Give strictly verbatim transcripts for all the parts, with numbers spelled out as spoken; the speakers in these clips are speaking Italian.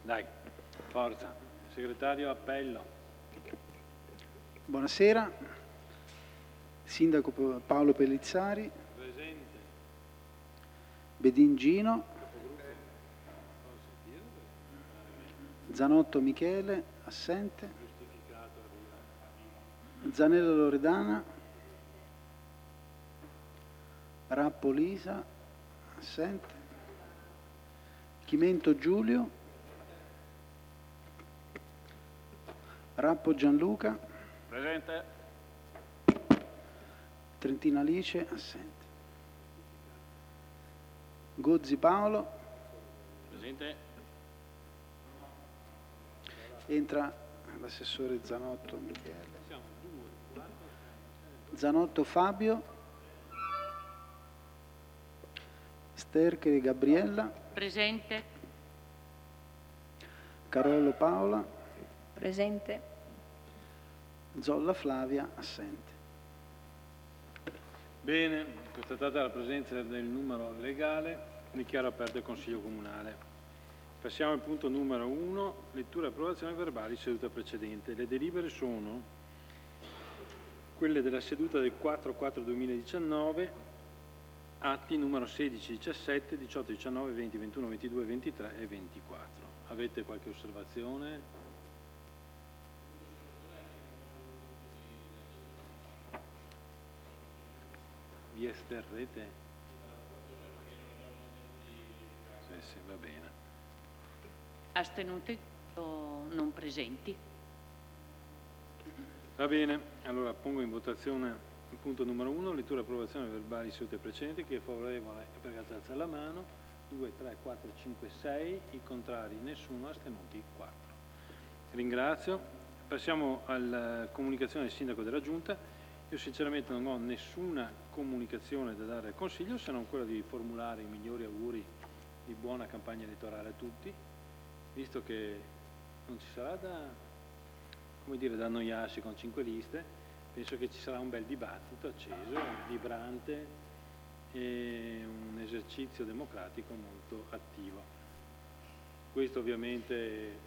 Dai, forza. Segretario, appello. Buonasera. Sindaco Paolo Pellizzari. Presente. Bedin Gino. Zanotto Michele, assente. Zanella Loredana. Rappo Lisa, assente. Chimento Giulio. Rappo Gianluca. Presente. Trentina Alice, assente. Gozzi Paolo. Presente. Entra l'assessore Zanotto Michele. Zanotto Fabio. Sterche Gabriella. Presente. Carollo Paola. Presente. Zolla Flavia, assente. Bene, constatata la presenza del numero legale, dichiaro aperto il Consiglio Comunale. Passiamo al punto numero uno, lettura e approvazione verbali seduta precedente. Le delibere sono quelle della seduta del quattro quattro duemiladiciannove, atti numero sedici, diciassette, diciotto, diciannove, venti, ventuno, ventidue, ventitré e ventiquattro. Avete qualche osservazione? Vi esterrete? Sì, sì, va bene. Astenuti o non presenti? Va bene, allora pongo in votazione il punto numero uno, lettura e approvazione verbali sedute precedenti. Chi è favorevole è pregato ad alzare la mano. due, tre, quattro, cinque, sei, i contrari nessuno, astenuti quattro. Ringrazio. Passiamo alla comunicazione del Sindaco della Giunta. Io sinceramente non ho nessuna comunicazione da dare al Consiglio se non quella di formulare i migliori auguri di buona campagna elettorale a tutti, visto che non ci sarà da, come dire, da annoiarsi con cinque liste. Penso che ci sarà un bel dibattito acceso, vibrante e un esercizio democratico molto attivo. Questo ovviamente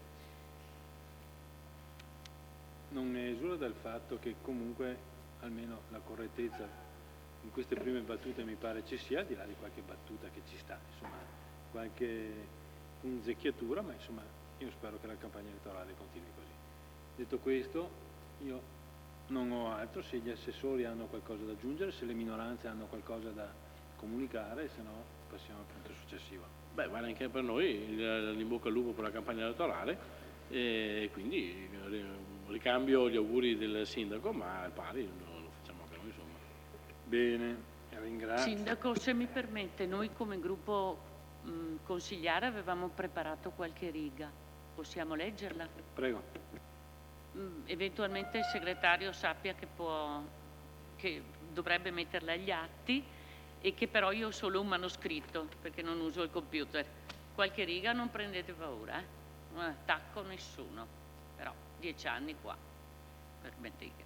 non esula dal fatto che comunque almeno la correttezza in queste prime battute mi pare ci sia, al di là di qualche battuta che ci sta, insomma, qualche punzecchiatura, ma insomma io spero che la campagna elettorale continui così. Detto questo, io non ho altro. Se gli assessori hanno qualcosa da aggiungere, se le minoranze hanno qualcosa da comunicare, se no passiamo al punto successivo. Beh, vale anche per noi l'in bocca al lupo per la campagna elettorale e quindi ricambio gli auguri del sindaco, ma al pari lo, lo facciamo anche noi, insomma. Bene, ringrazio. Sindaco, se mi permette, noi come gruppo mh, consigliare avevamo preparato qualche riga. Possiamo leggerla? Prego. Mh, eventualmente il segretario sappia che può, che dovrebbe metterla agli atti e che però io ho solo un manoscritto perché non uso il computer. Qualche riga non prendete paura, eh? Non attacco nessuno, però dieci anni qua, permettete.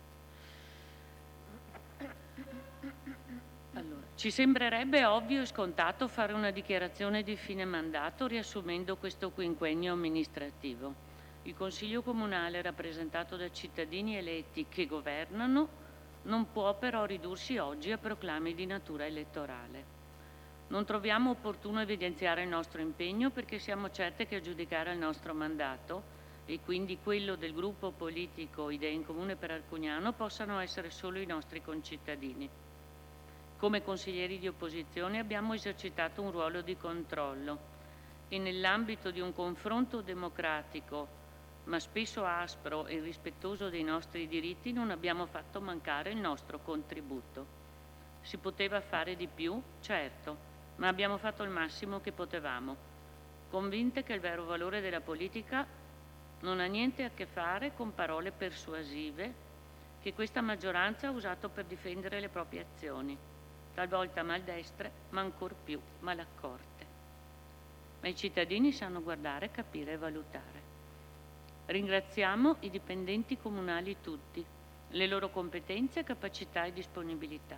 Allora, ci sembrerebbe ovvio e scontato fare una dichiarazione di fine mandato riassumendo questo quinquennio amministrativo. Il Consiglio Comunale, rappresentato da cittadini eletti che governano, non può però ridursi oggi a proclami di natura elettorale. Non troviamo opportuno evidenziare il nostro impegno perché siamo certe che a giudicare il nostro mandato e quindi quello del gruppo politico Idee in Comune per Arcugnano possano essere solo i nostri concittadini. Come consiglieri di opposizione abbiamo esercitato un ruolo di controllo e nell'ambito di un confronto democratico ma spesso aspro e rispettoso dei nostri diritti non abbiamo fatto mancare il nostro contributo. Si poteva fare di più? Certo, ma abbiamo fatto il massimo che potevamo, convinte che il vero valore della politica non ha niente a che fare con parole persuasive che questa maggioranza ha usato per difendere le proprie azioni, talvolta maldestre, ma ancor più malaccorte. Ma i cittadini sanno guardare, capire e valutare. Ringraziamo i dipendenti comunali tutti, le loro competenze, capacità e disponibilità.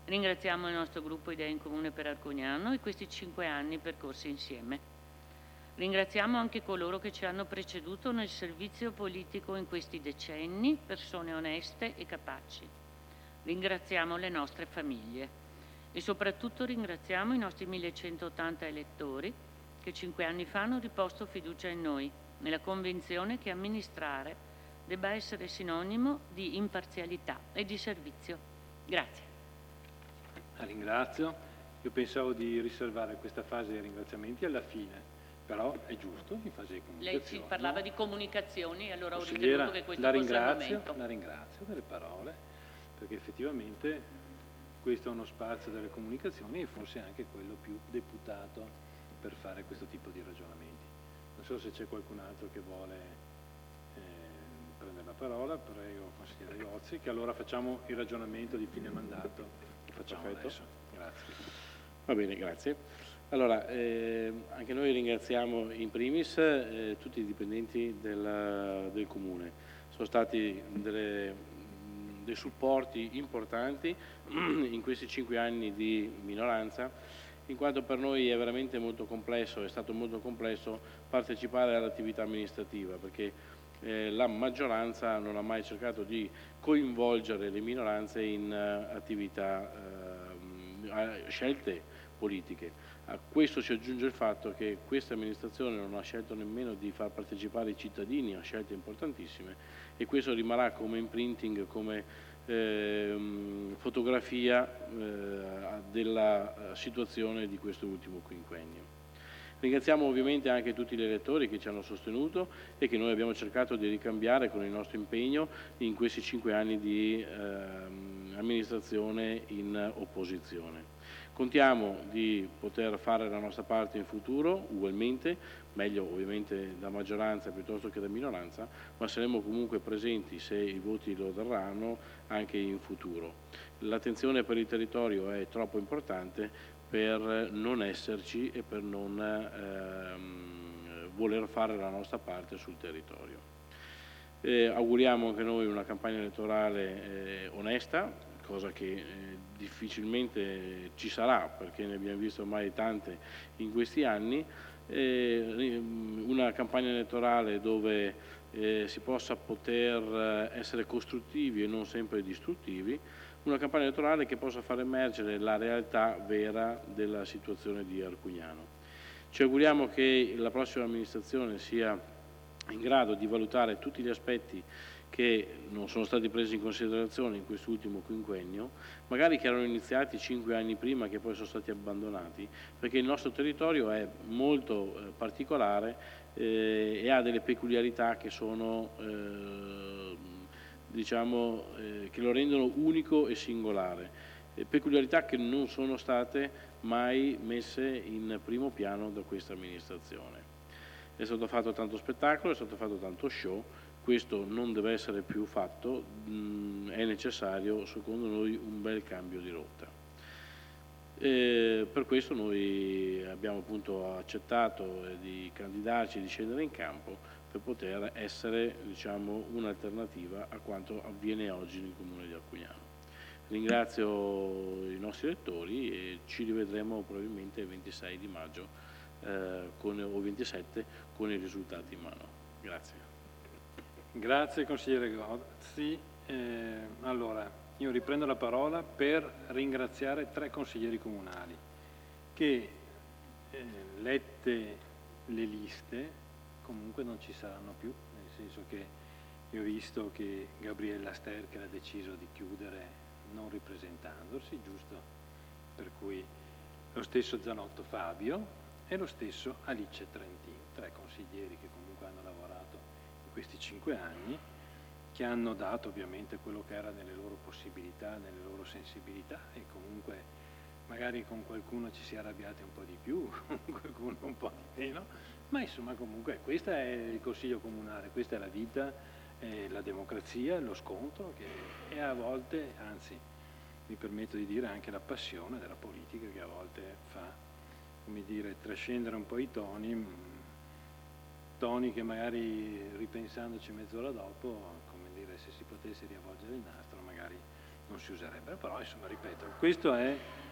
Ringraziamo il nostro gruppo Idee in Comune per Arcugnano e questi cinque anni percorsi insieme. Ringraziamo anche coloro che ci hanno preceduto nel servizio politico in questi decenni, persone oneste e capaci. Ringraziamo le nostre famiglie e soprattutto ringraziamo i nostri millecentottanta elettori che cinque anni fa hanno riposto fiducia in noi, nella convinzione che amministrare debba essere sinonimo di imparzialità e di servizio. Grazie. La ringrazio. Io pensavo di riservare questa fase dei ringraziamenti alla fine, però è giusto in fase di comunicazione. Lei ci parlava no? di comunicazioni, allora ho Consigliera, ritenuto che questo la fosse il ringrazio, momento. la ringrazio delle parole, perché effettivamente questo è uno spazio delle comunicazioni e forse anche quello più deputato per fare questo tipo di ragionamenti. Non so se c'è qualcun altro che vuole eh, prendere la parola. Prego, consigliere Iozzi, che allora facciamo il ragionamento di fine mandato che facciamo Perfetto. adesso. Grazie. Va bene, grazie. Allora, eh, anche noi ringraziamo in primis eh, tutti i dipendenti del, del Comune. Sono stati delle, dei supporti importanti in questi cinque anni di minoranza, in quanto per noi è veramente molto complesso, è stato molto complesso partecipare all'attività amministrativa, perché eh, la maggioranza non ha mai cercato di coinvolgere le minoranze in uh, attività, uh, scelte politiche. A questo si aggiunge il fatto che questa amministrazione non ha scelto nemmeno di far partecipare i cittadini a scelte importantissime, e questo rimarrà come imprinting, come eh, fotografia eh, della situazione di questo ultimo quinquennio. Ringraziamo ovviamente anche tutti gli elettori che ci hanno sostenuto e che noi abbiamo cercato di ricambiare con il nostro impegno in questi cinque anni di eh, amministrazione in opposizione. Contiamo di poter fare la nostra parte in futuro ugualmente, meglio ovviamente da maggioranza piuttosto che da minoranza, ma saremo comunque presenti, se i voti lo daranno, anche in futuro. L'attenzione per il territorio è troppo importante per non esserci e per non ehm, voler fare la nostra parte sul territorio. Eh, auguriamo anche noi una campagna elettorale eh, onesta, cosa che eh, difficilmente ci sarà, perché ne abbiamo visto ormai tante in questi anni, eh, una campagna elettorale dove eh, si possa poter essere costruttivi e non sempre distruttivi, una campagna elettorale che possa far emergere la realtà vera della situazione di Arcugnano. Ci auguriamo che la prossima amministrazione sia in grado di valutare tutti gli aspetti che non sono stati presi in considerazione in quest'ultimo quinquennio, magari che erano iniziati cinque anni prima, che poi sono stati abbandonati, perché il nostro territorio è molto eh, particolare eh, e ha delle peculiarità che sono eh, diciamo eh, che lo rendono unico e singolare, eh, peculiarità che non sono state mai messe in primo piano da questa amministrazione. È stato fatto tanto spettacolo, è stato fatto tanto show. Questo non deve essere più fatto, mh, è necessario secondo noi un bel cambio di rotta. E per questo noi abbiamo appunto accettato di candidarci e di scendere in campo per poter essere, diciamo, un'alternativa a quanto avviene oggi nel Comune di Arcugnano. Ringrazio i nostri elettori e ci rivedremo probabilmente il ventisei di maggio eh, con, o ventisette con i risultati in mano. Grazie. Grazie consigliere Gozzi. Eh, allora, io riprendo la parola per ringraziare tre consiglieri comunali che, eh, lette le liste, comunque non ci saranno più, nel senso che io ho visto che Gabriella Sterker ha deciso di chiudere non ripresentandosi, giusto? Per cui lo stesso Zanotto Fabio e lo stesso Alice Trentino, tre consiglieri che comunque hanno lavorato questi cinque anni, che hanno dato ovviamente quello che era nelle loro possibilità, nelle loro sensibilità, e comunque magari con qualcuno ci si è arrabbiati un po' di più, con qualcuno un po' di meno, ma insomma comunque questo è il Consiglio Comunale, questa è la vita, è la democrazia, lo scontro che, e a volte, anzi mi permetto di dire anche la passione della politica che a volte fa, come dire, trascendere un po' i toni, toni che magari ripensandoci mezz'ora dopo, come dire, se si potesse riavvolgere il nastro magari non si userebbero, però insomma ripeto, questo è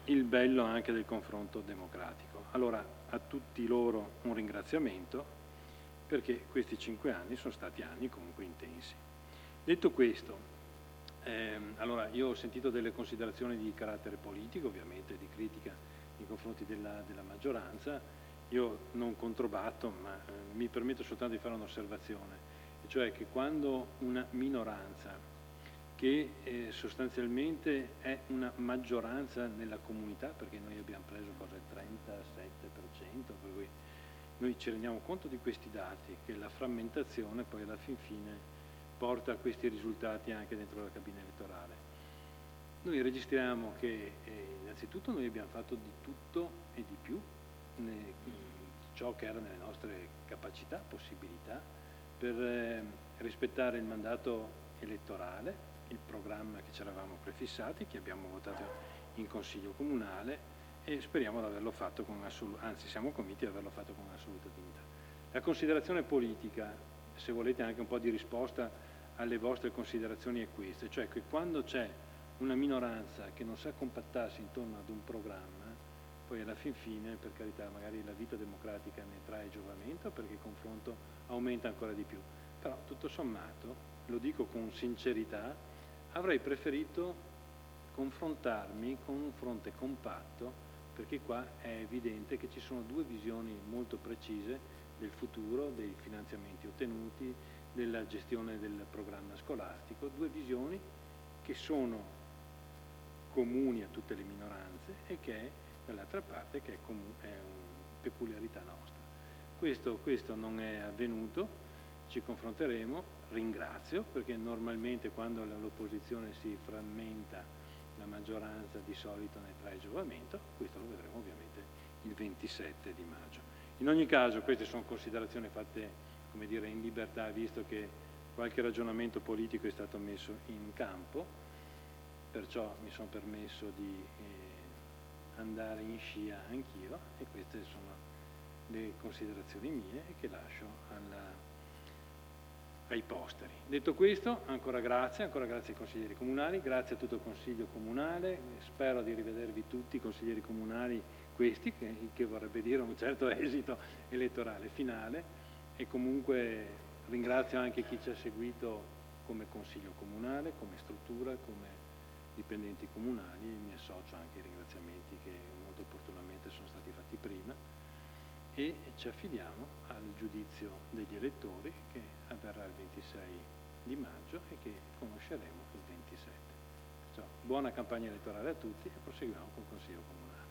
il bello anche del confronto democratico. Allora, a tutti loro un ringraziamento, perché questi cinque anni sono stati anni comunque intensi. Detto questo, ehm, allora io ho sentito delle considerazioni di carattere politico, ovviamente di critica nei confronti della, della maggioranza. Io non controbatto, ma eh, mi permetto soltanto di fare un'osservazione, e cioè che quando una minoranza che eh, sostanzialmente è una maggioranza nella comunità, perché noi abbiamo preso cosa, il trentasette per cento, per cui noi ci rendiamo conto di questi dati, che la frammentazione poi alla fin fine porta a questi risultati anche dentro la cabina elettorale. Noi registriamo che eh, innanzitutto noi abbiamo fatto di tutto e di più, ne, ciò che era nelle nostre capacità, possibilità, per eh, rispettare il mandato elettorale, il programma che ci eravamo prefissati, che abbiamo votato in Consiglio Comunale, e speriamo di averlo fatto con assoluta, anzi siamo convinti di averlo fatto con assoluta dignità. La considerazione politica, se volete anche un po' di risposta alle vostre considerazioni, è questa, cioè che quando c'è una minoranza che non sa compattarsi intorno ad un programma, poi alla fin fine, per carità, magari la vita democratica ne trae giovamento perché il confronto aumenta ancora di più. Però tutto sommato, lo dico con sincerità, avrei preferito confrontarmi con un fronte compatto, perché qua è evidente che ci sono due visioni molto precise del futuro, dei finanziamenti ottenuti, della gestione del programma scolastico, due visioni che sono comuni a tutte le minoranze e che è dall'altra parte che è, è una peculiarità nostra. Questo, questo non è avvenuto, ci confronteremo. Ringrazio, perché normalmente quando l'opposizione si frammenta la maggioranza di solito ne trae giovamento, questo lo vedremo ovviamente il ventisette di maggio. In ogni caso queste sono considerazioni fatte, come dire, in libertà, visto che qualche ragionamento politico è stato messo in campo, perciò mi sono permesso di eh, andare in scia anch'io, e queste sono le considerazioni mie e che lascio alla ai posteri. Detto questo, ancora grazie, ancora grazie ai consiglieri comunali, grazie a tutto il Consiglio Comunale, spero di rivedervi tutti i consiglieri comunali questi, che, che vorrebbe dire un certo esito elettorale finale, e comunque ringrazio anche chi ci ha seguito come Consiglio Comunale, come struttura, come dipendenti comunali, e mi associo anche ai ringraziamenti che molto opportunamente sono stati fatti prima, e ci affidiamo al giudizio degli elettori che avverrà il ventisei di maggio e che conosceremo il ventisette. Perciò buona campagna elettorale a tutti e proseguiamo col Consiglio Comunale.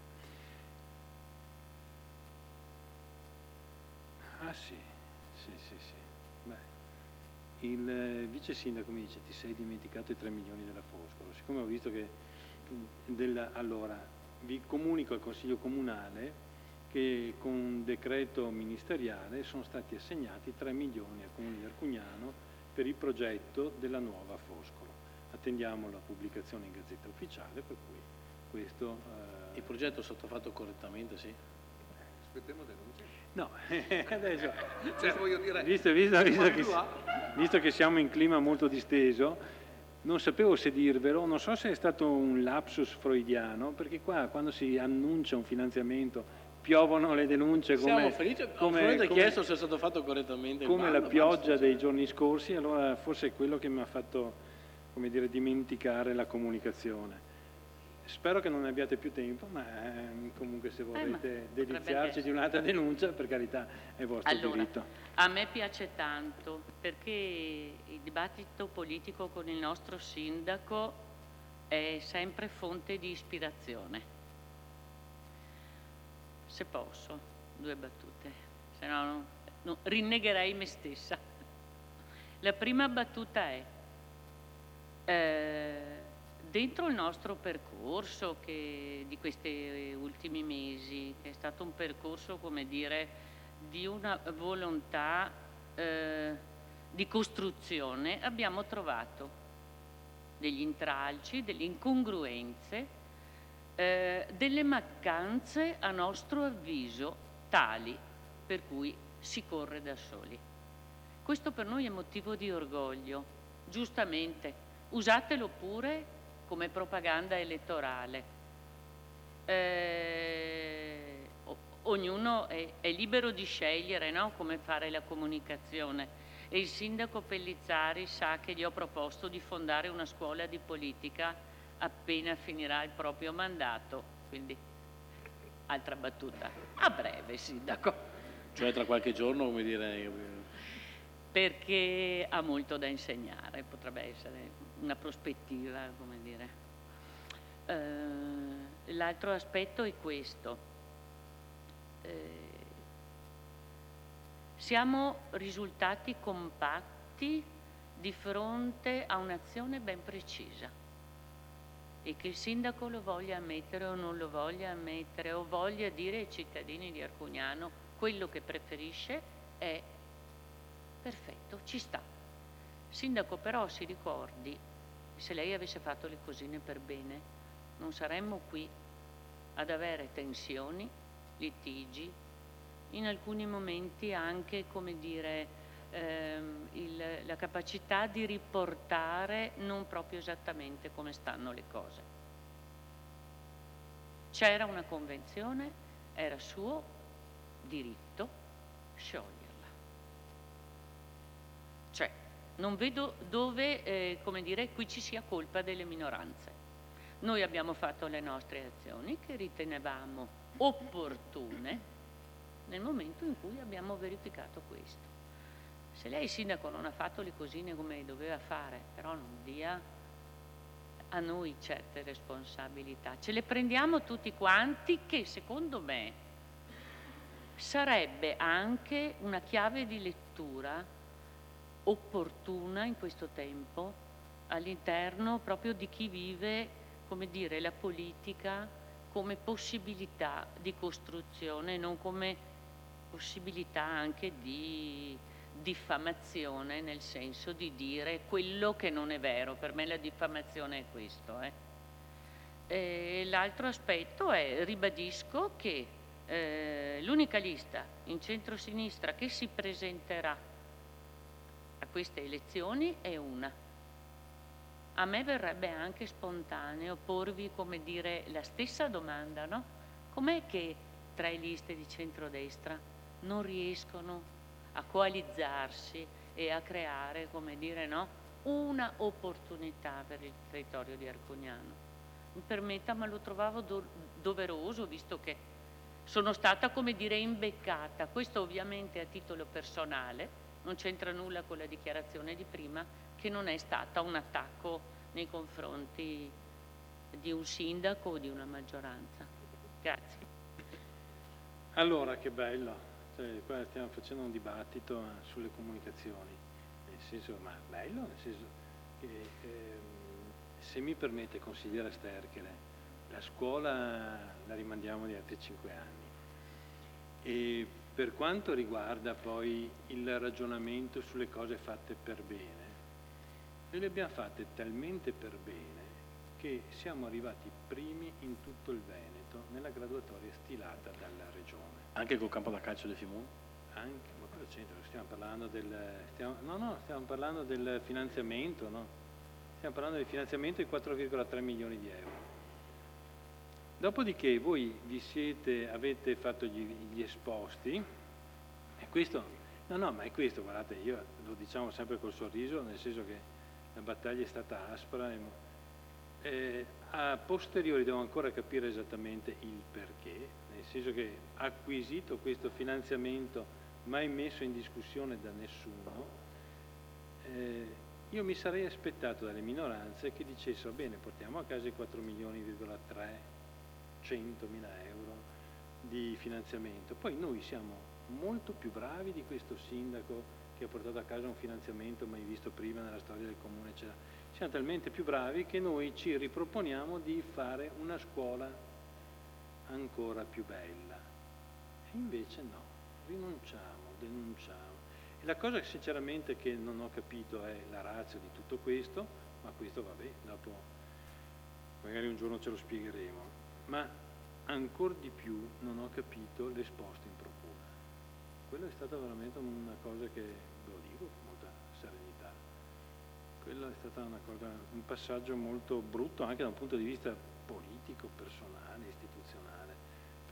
Ah sì, sì, sì, sì. Beh, il vice sindaco mi dice: ti sei dimenticato i tre milioni della Foscolo. Siccome ho visto che della, allora vi comunico al Consiglio Comunale che con un decreto ministeriale sono stati assegnati tre milioni al Comune di Arcugnano per il progetto della nuova Foscolo. Attendiamo la pubblicazione in Gazzetta Ufficiale, per cui questo... Eh... Il progetto è stato fatto correttamente, sì? Aspettiamo denunce. No, adesso, cioè, voglio dire, visto, visto, visto, che, visto che siamo in clima molto disteso, non sapevo se dirvelo, non so se è stato un lapsus freudiano, perché qua quando si annuncia un finanziamento piovono le denunce come... Siamo felici, come, come chiesto se è stato fatto correttamente come il la ballo, pioggia basta, dei giorni scorsi, allora forse è quello che mi ha fatto, come dire, dimenticare la comunicazione. Spero che non ne abbiate più tempo, ma eh, comunque se vorrete eh, deliziarci di un'altra denuncia, per carità, è vostro allora, diritto. A me piace tanto, perché il dibattito politico con il nostro sindaco è sempre fonte di ispirazione. Se posso, due battute, se no, no, no rinnegherei me stessa. La prima battuta è, eh, dentro il nostro percorso che, di questi ultimi mesi, che è stato un percorso, come dire, di una volontà eh, di costruzione, abbiamo trovato degli intralci, delle incongruenze, Eh, delle mancanze a nostro avviso tali per cui si corre da soli. Questo per noi è motivo di orgoglio, giustamente, usatelo pure come propaganda elettorale. eh, o- ognuno è, è libero di scegliere, no? Come fare la comunicazione. E il sindaco Pellizzari sa che gli ho proposto di fondare una scuola di politica appena finirà il proprio mandato, quindi altra battuta, a breve sindaco, Cioè tra qualche giorno, come dire... perché ha molto da insegnare, potrebbe essere una prospettiva, come dire. Eh, l'altro aspetto è questo. Eh, siamo risultati compatti di fronte a un'azione ben precisa, e che il sindaco lo voglia ammettere o non lo voglia ammettere, o voglia dire ai cittadini di Arcugnano quello che preferisce, è perfetto, ci sta. Sindaco, però si ricordi, se lei avesse fatto le cosine per bene, non saremmo qui ad avere tensioni, litigi, in alcuni momenti anche, come dire, ehm, il, la capacità di riportare non proprio esattamente come stanno le cose. C'era una convenzione, era suo diritto scioglierla. Cioè, non vedo dove, eh, come dire, qui ci sia colpa delle minoranze. Noi abbiamo fatto le nostre azioni che ritenevamo opportune nel momento in cui abbiamo verificato questo. Se lei, sindaco, non ha fatto le cosine come doveva fare, però non dia a noi certe responsabilità. Ce le prendiamo tutti quanti, che secondo me sarebbe anche una chiave di lettura opportuna in questo tempo all'interno proprio di chi vive, come dire, la politica come possibilità di costruzione, non come possibilità anche di diffamazione, nel senso di dire quello che non è vero. Per me la diffamazione è questo. Eh. E l'altro aspetto è, ribadisco che eh, l'unica lista in centrosinistra che si presenterà a queste elezioni è una. A me verrebbe anche spontaneo porvi, come dire, la stessa domanda, no? Com'è che tre liste di centrodestra non riescono a coalizzarsi e a creare, come dire, no, una opportunità per il territorio di Arcugnano? Mi permetta, ma lo trovavo do- doveroso, visto che sono stata, come dire, imbeccata. Questo ovviamente a titolo personale, non c'entra nulla con la dichiarazione di prima, che non è stata un attacco nei confronti di un sindaco o di una maggioranza. Grazie. Allora, che bello. Cioè, qua stiamo facendo un dibattito sulle comunicazioni, nel senso, ma bello, nel senso che ehm, se mi permette, consigliere Sterchele, la scuola la rimandiamo di altri cinque anni, e per quanto riguarda poi il ragionamento sulle cose fatte per bene, noi le abbiamo fatte talmente per bene che siamo arrivati primi in tutto il Veneto nella graduatoria stilata dalla Regione. Anche col campo da calcio del Fimone? Anche, ma cosa c'entra? Stiamo parlando del, stiamo, no, no, stiamo parlando del finanziamento, no? Stiamo parlando del finanziamento di quattro virgola tre milioni di euro. Dopodiché voi vi siete, avete fatto gli, gli esposti, e questo, no, no, ma è questo, guardate, io lo diciamo sempre col sorriso, nel senso che la battaglia è stata aspra, e, eh, a posteriori devo ancora capire esattamente il perché, nel senso che acquisito questo finanziamento mai messo in discussione da nessuno, eh, io mi sarei aspettato dalle minoranze che dicessero bene, portiamo a casa i quattro milioni virgola trecentomila euro di finanziamento, poi noi siamo molto più bravi di questo sindaco che ha portato a casa un finanziamento mai visto prima nella storia del comune, eccetera. Siamo talmente più bravi che noi ci riproponiamo di fare una scuola ancora più bella, e invece no, rinunciamo, denunciamo. E la cosa che sinceramente che non ho capito è la ratio di tutto questo, ma questo vabbè, dopo magari un giorno ce lo spiegheremo, ma ancora di più non ho capito l'esposto in procura. Quello è stata veramente una cosa che, ve lo dico con molta serenità, quello è stata una cosa, un passaggio molto brutto anche da un punto di vista politico, personale, istituzionale.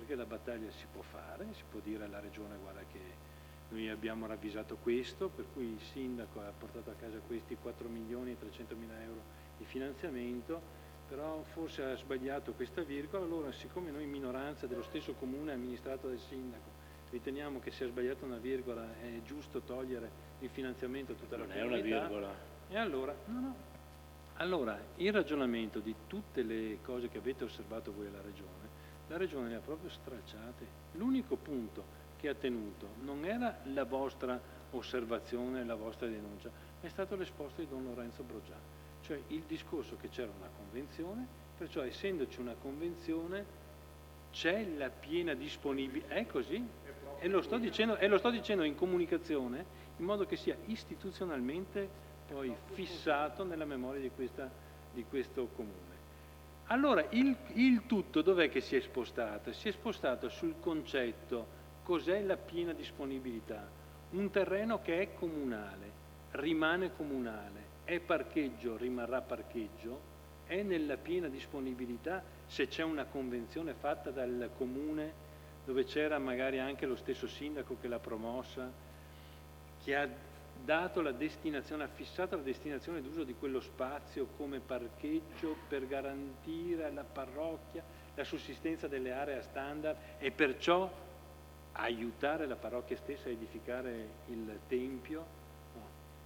perché la battaglia si può fare, si può dire alla Regione guarda che noi abbiamo ravvisato questo, per cui il sindaco ha portato a casa questi quattro milioni e trecentomila euro di finanziamento, però forse ha sbagliato questa virgola, allora siccome noi minoranza dello stesso comune amministrato dal sindaco riteniamo che se ha sbagliato una virgola è giusto togliere il finanziamento a tutta la comunità. Non è una virgola. E allora, no, no. Allora, il ragionamento di tutte le cose che avete osservato voi alla Regione, la Regione le ha proprio stralciate. L'unico punto che ha tenuto non era la vostra osservazione, la vostra denuncia, è stato l'esposto di Don Lorenzo Brogià, cioè il discorso che c'era una convenzione, perciò essendoci una convenzione c'è la piena disponibilità, è così, e lo sto dicendo, e lo sto dicendo in comunicazione in modo che sia istituzionalmente poi fissato nella memoria di, questa, di questo comune. Allora il, il tutto dov'è che si è spostato? Si è spostato sul concetto cos'è la piena disponibilità. Un terreno che è comunale, rimane comunale, è parcheggio, rimarrà parcheggio, è nella piena disponibilità se c'è una convenzione fatta dal comune dove c'era magari anche lo stesso sindaco che l'ha promossa, che ha dato la destinazione, ha fissato la destinazione d'uso di quello spazio come parcheggio per garantire alla parrocchia la sussistenza delle aree a standard e perciò aiutare la parrocchia stessa a edificare il tempio. No.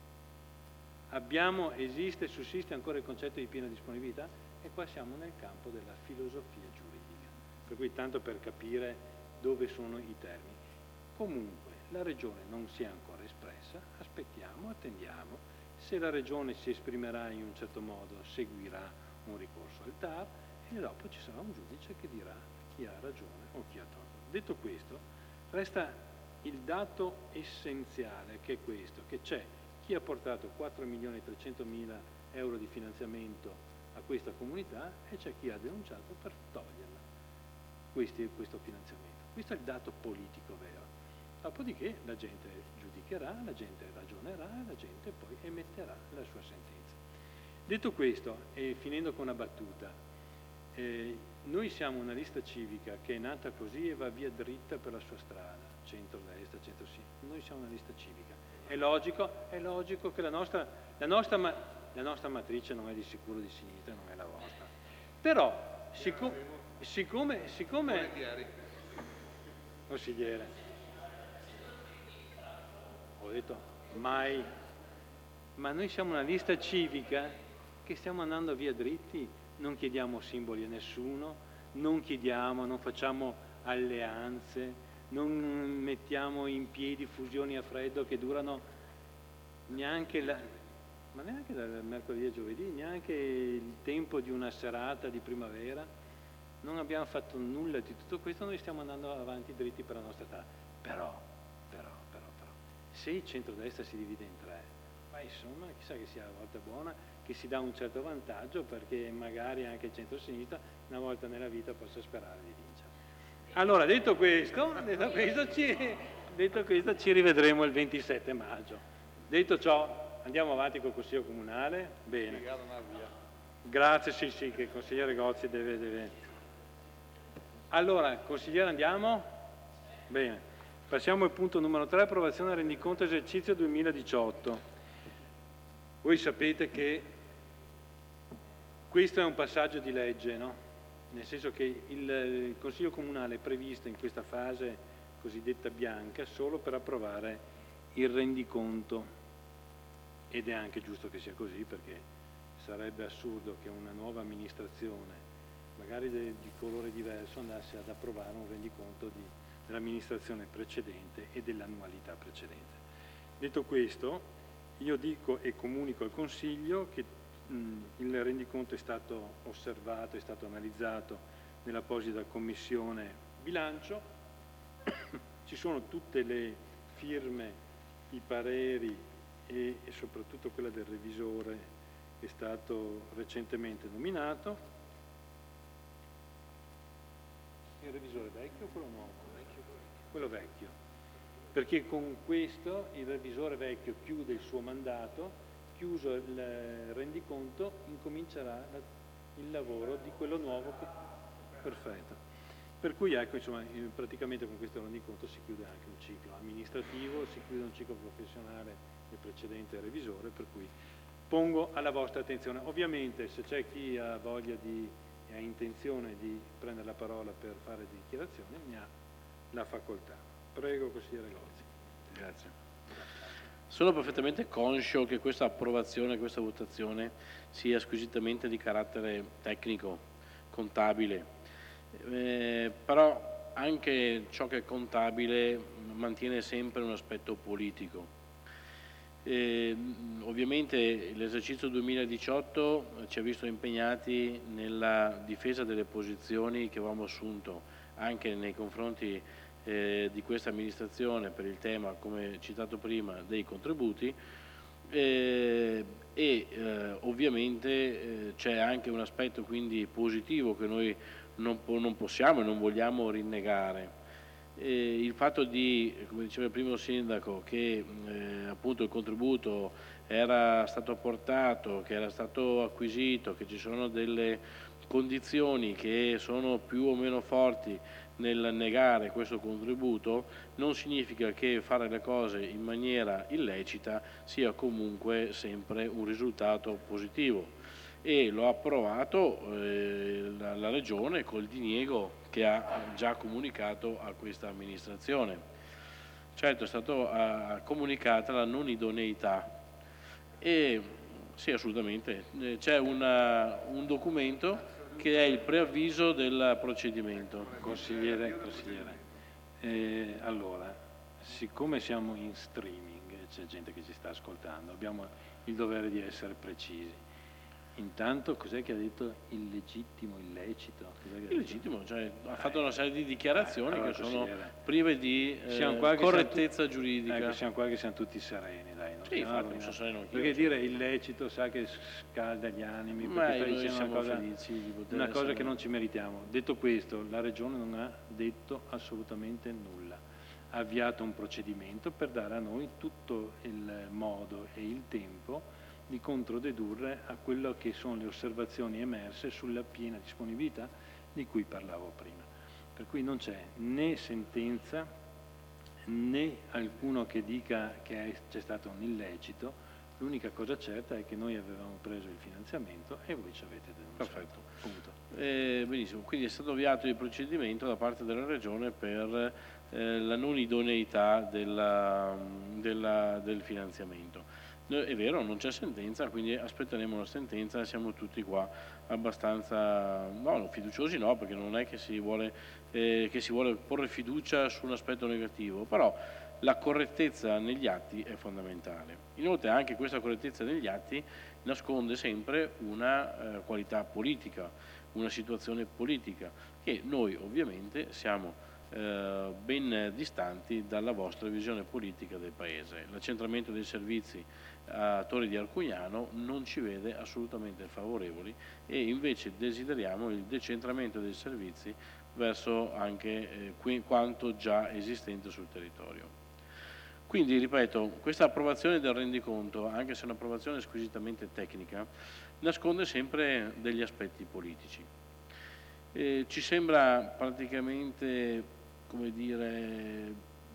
Abbiamo, esiste, sussiste ancora il concetto di piena disponibilità e qua siamo nel campo della filosofia giuridica, per cui tanto per capire dove sono i termini. Comunque la Regione non si è ancora espressa, aspettiamo, attendiamo, se la Regione si esprimerà in un certo modo seguirà un ricorso al T A R e dopo ci sarà un giudice che dirà chi ha ragione o chi ha torto. Detto questo, resta il dato essenziale che è questo, che c'è chi ha portato quattro milioni e trecentomila euro di finanziamento a questa comunità e c'è chi ha denunciato per toglierla, questi, questo finanziamento. Questo è il dato politico vero. Dopodiché la gente giudicherà, la gente ragionerà, la gente poi emetterà la sua sentenza. Detto questo, e finendo con una battuta, eh, noi siamo una lista civica che è nata così e va via dritta per la sua strada, centro-destra, centro-sinistra. Noi siamo una lista civica. È logico, è logico che la nostra, la, nostra, la nostra matrice non è di sicuro di sinistra, non è la vostra. Però, siccome... siccome, siccome consigliere, ho detto mai, ma noi siamo una lista civica che stiamo andando via dritti, non chiediamo simboli a nessuno, non chiediamo, non facciamo alleanze, non mettiamo in piedi fusioni a freddo che durano neanche, la, ma neanche dal mercoledì a giovedì, neanche il tempo di una serata di primavera. Non abbiamo fatto nulla di tutto questo, noi stiamo andando avanti dritti per la nostra età. Però, però, però, però, se il centrodestra si divide in tre, ma insomma, chissà che sia la volta buona, che si dà un certo vantaggio perché magari anche il centro-sinistra una volta nella vita possa sperare di vincere. Allora, detto questo, detto questo, ci, detto questo, ci rivedremo il ventisette maggio. Detto ciò, andiamo avanti col Consiglio Comunale. Bene. Grazie, sì, sì, che il consigliere Gozzi deve... deve... Allora, consigliere, andiamo? Bene, passiamo al punto numero tre, approvazione del rendiconto esercizio duemiladiciotto. Voi sapete che questo è un passaggio di legge, no? Nel senso che il, il Consiglio Comunale è previsto in questa fase cosiddetta bianca solo per approvare il rendiconto ed è anche giusto che sia così perché sarebbe assurdo che una nuova amministrazione magari de, di colore diverso andasse ad approvare un rendiconto di, dell'amministrazione precedente e dell'annualità precedente. Detto questo, io dico e comunico al Consiglio che mh, il rendiconto è stato osservato, è stato analizzato nell'apposita Commissione Bilancio, ci sono tutte le firme, i pareri e, e soprattutto quella del revisore che è stato recentemente nominato. Il revisore vecchio o quello nuovo? Vecchio. Quello vecchio, perché con questo il revisore vecchio chiude il suo mandato, chiuso il rendiconto, incomincerà il lavoro di quello nuovo. Che... Perfetto. Per cui ecco, insomma, eh, praticamente con questo rendiconto si chiude anche un ciclo amministrativo, si chiude un ciclo professionale del precedente revisore, per cui pongo alla vostra attenzione. Ovviamente se c'è chi ha voglia di, e ha intenzione di prendere la parola per fare dichiarazioni, ne ha la facoltà. Prego, consigliere Gozzi. Grazie. Sono perfettamente conscio che questa approvazione, questa votazione sia squisitamente di carattere tecnico, contabile, eh, però anche ciò che è contabile mantiene sempre un aspetto politico. Eh, ovviamente l'esercizio duemiladiciotto ci ha visto impegnati nella difesa delle posizioni che avevamo assunto anche nei confronti eh, di questa amministrazione per il tema, come citato prima, dei contributi eh, e eh, ovviamente eh, c'è anche un aspetto quindi positivo che noi non, po- non possiamo e non vogliamo rinnegare. Eh, il fatto di, come diceva il primo sindaco, che eh, appunto il contributo era stato apportato, che era stato acquisito, che ci sono delle condizioni che sono più o meno forti nel negare questo contributo, non significa che fare le cose in maniera illecita sia comunque sempre un risultato positivo. E lo ha approvato eh, la, la Regione col diniego che ha già comunicato a questa amministrazione. Certo è stata comunicata la non idoneità e sì, assolutamente, eh, c'è una, un documento che è il preavviso del procedimento. Consigliere, consigliere. Eh, allora, siccome siamo in streaming, c'è gente che ci sta ascoltando, abbiamo il dovere di essere precisi. Intanto cos'è che ha detto illegittimo, illecito? Illegittimo, cioè ha fatto una serie di dichiarazioni allora, che sono consigliere, prive di eh, qua correttezza tu... giudica. Ecco, siamo qua che siamo tutti sereni, dai. Non sì, infatti, non so sereno anch'io. Perché dire illecito sa che scalda gli animi, ma perché noi siamo una cosa, felici di poter una cosa essere... che non ci meritiamo. Detto questo, la Regione non ha detto assolutamente nulla. Ha avviato un procedimento per dare a noi tutto il modo e il tempo di controdedurre a quello che sono le osservazioni emerse sulla piena disponibilità di cui parlavo prima. Per cui non c'è né sentenza né alcuno che dica che c'è stato un illecito, l'unica cosa certa è che noi avevamo preso il finanziamento e voi ci avete denunciato. Perfetto. Punto. Eh, benissimo, quindi è stato avviato il procedimento da parte della Regione per eh, la non idoneità della, della, del finanziamento. È vero, non c'è sentenza, quindi aspetteremo una sentenza, siamo tutti qua abbastanza, no, fiduciosi no, perché non è che si vuole, eh, che si vuole porre fiducia su un aspetto negativo, però la correttezza negli atti è fondamentale. Inoltre anche questa correttezza negli atti nasconde sempre una eh, qualità politica, una situazione politica, che noi ovviamente siamo eh, ben distanti dalla vostra visione politica del Paese. L'accentramento dei servizi a Torri di Arcugnano non ci vede assolutamente favorevoli e invece desideriamo il decentramento dei servizi verso anche eh, quanto già esistente sul territorio. Quindi, ripeto, questa approvazione del rendiconto, anche se è un'approvazione squisitamente tecnica, nasconde sempre degli aspetti politici. Eh, ci sembra praticamente, come dire,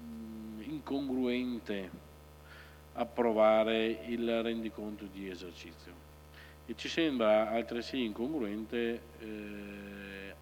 incongruente approvare il rendiconto di esercizio e ci sembra altresì incongruente eh,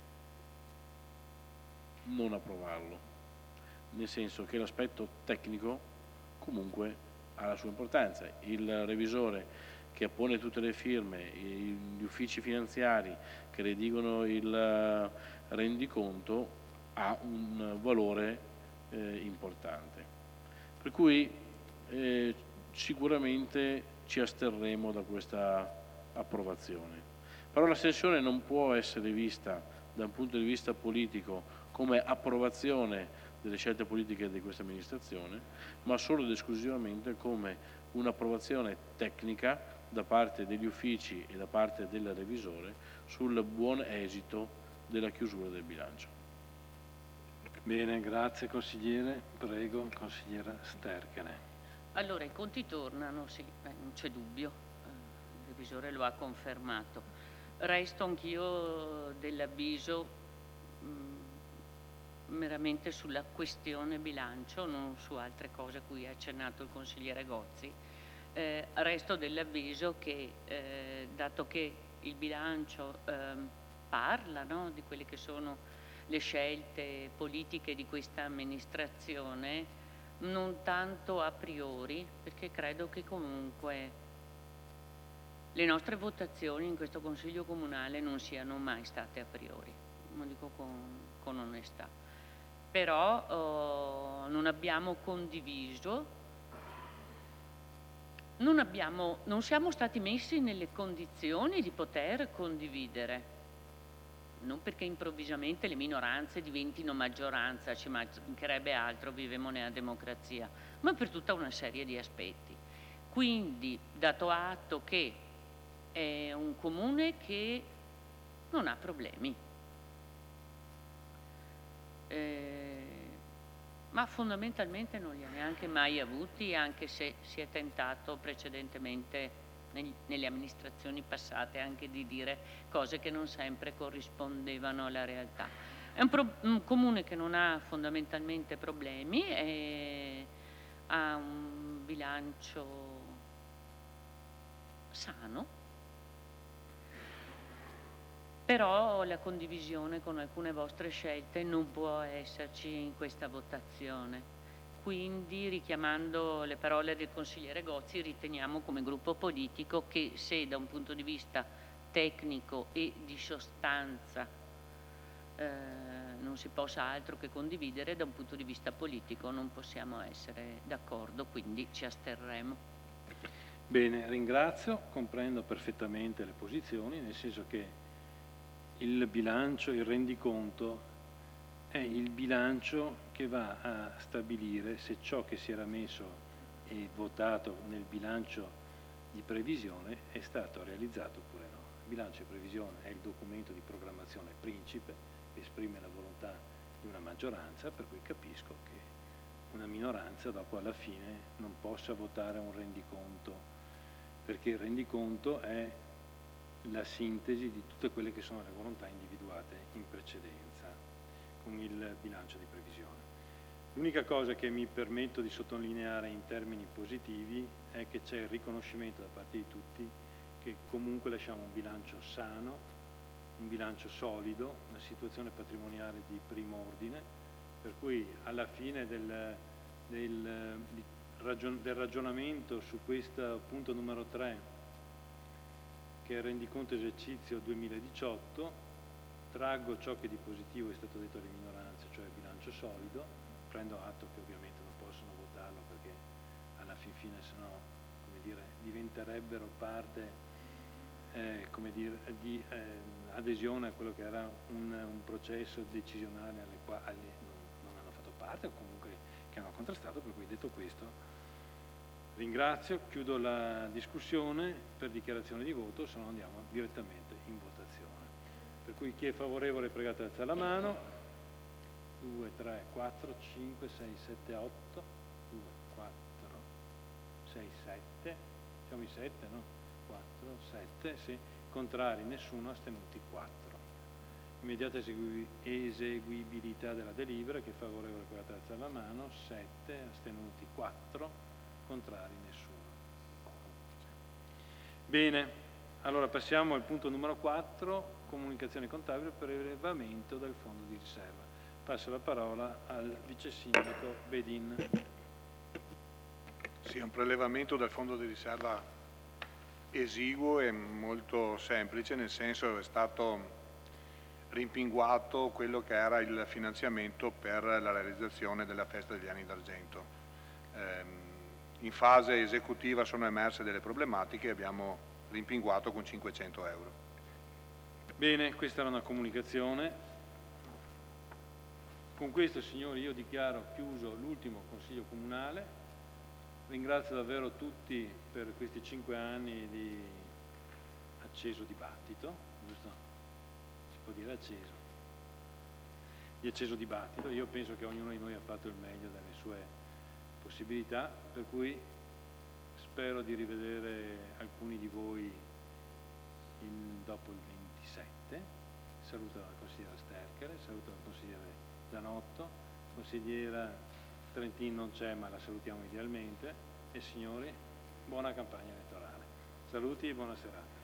non approvarlo, nel senso che l'aspetto tecnico comunque ha la sua importanza. Il revisore che appone tutte le firme, gli uffici finanziari che redigono il rendiconto ha un valore eh, importante, per cui Eh, sicuramente ci asterremo da questa approvazione. Però l'astensione non può essere vista da un punto di vista politico come approvazione delle scelte politiche di questa amministrazione, ma solo ed esclusivamente come un'approvazione tecnica da parte degli uffici e da parte del revisore sul buon esito della chiusura del bilancio. Bene, grazie consigliere. Prego, consigliera Sterkene. Allora, i conti tornano, sì, beh, non c'è dubbio, il revisore lo ha confermato. Resto anch'io dell'avviso meramente sulla questione bilancio, non su altre cose a cui ha accennato il consigliere Gozzi. Eh, resto dell'avviso che, eh, dato che il bilancio eh, parla, no, di quelle che sono le scelte politiche di questa amministrazione, non tanto a priori, perché credo che comunque le nostre votazioni in questo Consiglio Comunale non siano mai state a priori, lo dico con, con onestà. Però oh, non abbiamo condiviso, non, abbiamo, non siamo stati messi nelle condizioni di poter condividere, non perché improvvisamente le minoranze diventino maggioranza, ci mancherebbe altro, viviamo nella democrazia, ma per tutta una serie di aspetti. Quindi, dato atto che è un comune che non ha problemi, eh, ma fondamentalmente non li ha neanche mai avuti, anche se si è tentato precedentemente negli, nelle amministrazioni passate anche di dire cose che non sempre corrispondevano alla realtà. È un, pro, un comune che non ha fondamentalmente problemi, e ha un bilancio sano, però la condivisione con alcune vostre scelte non può esserci in questa votazione. Quindi, richiamando le parole del consigliere Gozzi, riteniamo come gruppo politico che se da un punto di vista tecnico e di sostanza eh, non si possa altro che condividere, da un punto di vista politico non possiamo essere d'accordo, quindi ci asterremo. Bene, ringrazio, comprendo perfettamente le posizioni, nel senso che il bilancio, il rendiconto è il bilancio che va a stabilire se ciò che si era messo e votato nel bilancio di previsione è stato realizzato oppure no. Il bilancio di previsione è il documento di programmazione principe che esprime la volontà di una maggioranza, per cui capisco che una minoranza dopo alla fine non possa votare un rendiconto, perché il rendiconto è la sintesi di tutte quelle che sono le volontà individuate in precedenza con il bilancio di previsione. L'unica cosa che mi permetto di sottolineare in termini positivi è che c'è il riconoscimento da parte di tutti che comunque lasciamo un bilancio sano, un bilancio solido, una situazione patrimoniale di primo ordine, per cui alla fine del, del, del ragionamento su questo punto numero tre, che è il rendiconto esercizio duemiladiciotto, traggo ciò che di positivo è stato detto alle minoranze, cioè il bilancio solido, prendo atto che ovviamente non possono votarlo perché alla fin fine sennò, come dire, diventerebbero parte eh, come dire, di eh, adesione a quello che era un, un processo decisionale alle quali non, non hanno fatto parte o comunque che hanno contrastato, per cui detto questo ringrazio, chiudo la discussione per dichiarazione di voto, se no andiamo direttamente in votazione. Per cui chi è favorevole è pregato ad alzare la mano. due, tre, quattro, cinque, sei, sette, otto. due, quattro, sei, sette. Siamo in sette, no? quattro, sette, sì. Contrari nessuno, astenuti quattro. Immediata eseguibilità della delibera, chi è favorevole è pregato ad alzare la mano. sette, astenuti quattro. Contrari nessuno. Bene, allora passiamo al punto numero quattro, comunicazione contabile per prelevamento del fondo di riserva. Passo la parola al vice sindaco Bedin. Sì, è un prelevamento del fondo di riserva esiguo e molto semplice, nel senso che è stato rimpinguato quello che era il finanziamento per la realizzazione della festa degli anni d'argento. Ehm, In fase esecutiva sono emerse delle problematiche e abbiamo rimpinguato con cinquecento euro. Bene, questa era una comunicazione. Con questo, signori, io dichiaro chiuso l'ultimo Consiglio Comunale. Ringrazio davvero tutti per questi cinque anni di acceso dibattito, giusto? Si può dire acceso. Di acceso dibattito. Io penso che ognuno di noi ha fatto il meglio delle sue possibilità, per cui spero di rivedere alcuni di voi in, dopo il ventisette. Saluto la consigliera Sterkere, saluto la consigliera Zanotto, consigliera Trentin non c'è ma la salutiamo idealmente, e signori, buona campagna elettorale. Saluti e buona serata.